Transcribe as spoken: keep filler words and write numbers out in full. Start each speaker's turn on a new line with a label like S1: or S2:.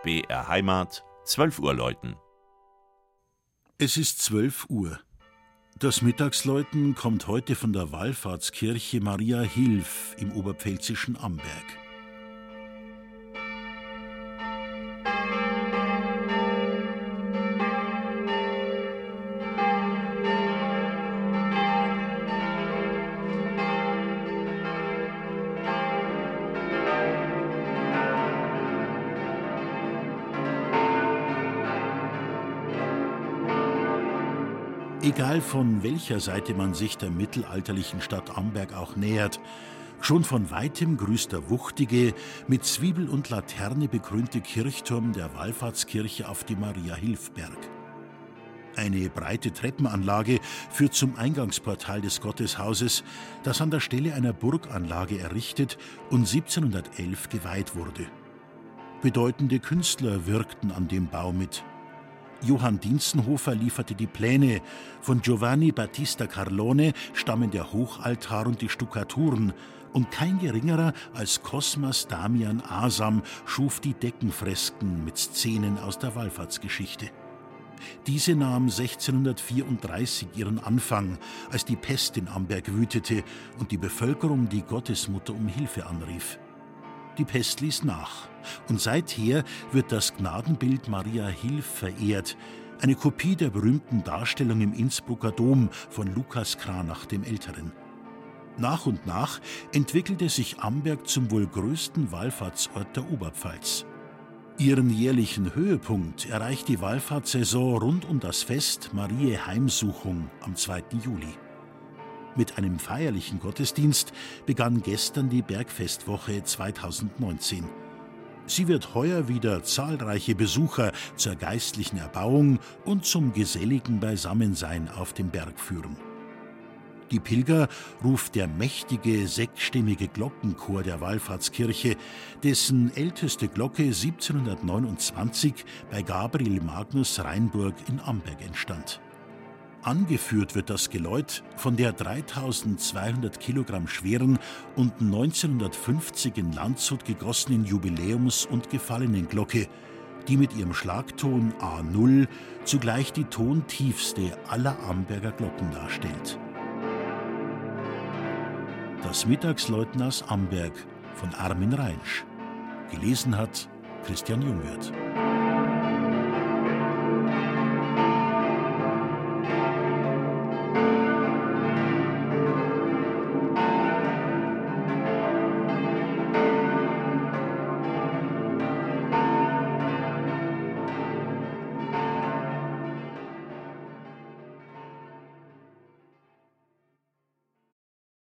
S1: B R Heimat, zwölf Uhr läuten.
S2: Es ist zwölf Uhr. Das Mittagsläuten kommt heute von der Wallfahrtskirche Maria Hilf im oberpfälzischen Amberg. Egal von welcher Seite man sich der mittelalterlichen Stadt Amberg auch nähert, schon von weitem grüßt der wuchtige, mit Zwiebel und Laterne bekrönte Kirchturm der Wallfahrtskirche auf dem Maria-Hilf-Berg. Eine breite Treppenanlage führt zum Eingangsportal des Gotteshauses, das an der Stelle einer Burganlage errichtet und siebzehnhundertelf geweiht wurde. Bedeutende Künstler wirkten an dem Bau mit. Johann Dienstenhofer lieferte die Pläne, von Giovanni Battista Carlone stammen der Hochaltar und die Stuckaturen, und kein geringerer als Cosmas Damian Asam schuf die Deckenfresken mit Szenen aus der Wallfahrtsgeschichte. Diese nahm sechzehnhundertvierunddreißig ihren Anfang, als die Pest in Amberg wütete und die Bevölkerung die Gottesmutter um Hilfe anrief. Die Pest ließ nach, und seither wird das Gnadenbild Maria Hilf verehrt, eine Kopie der berühmten Darstellung im Innsbrucker Dom von Lukas Cranach dem Älteren. Nach und nach entwickelte sich Amberg zum wohl größten Wallfahrtsort der Oberpfalz. Ihren jährlichen Höhepunkt erreicht die Wallfahrtssaison rund um das Fest Mariä Heimsuchung am zweiten Juli. Mit einem feierlichen Gottesdienst begann gestern die Bergfestwoche zweitausendneunzehn. Sie wird heuer wieder zahlreiche Besucher zur geistlichen Erbauung und zum geselligen Beisammensein auf dem Berg führen. Die Pilger ruft der mächtige sechsstimmige Glockenchor der Wallfahrtskirche, dessen älteste Glocke siebzehnhundertneunundzwanzig bei Gabriel Magnus Reinburg in Amberg entstand. Angeführt wird das Geläut von der dreitausendzweihundert Kilogramm schweren und neunzehnhundertfünfzig in Landshut gegossenen Jubiläums- und Gefallenenglocke, die mit ihrem Schlagton A null zugleich die tontiefste aller Amberger Glocken darstellt. Das Mittagsläuten aus Amberg von Armin Reinsch. Gelesen hat Christian Jungwirth.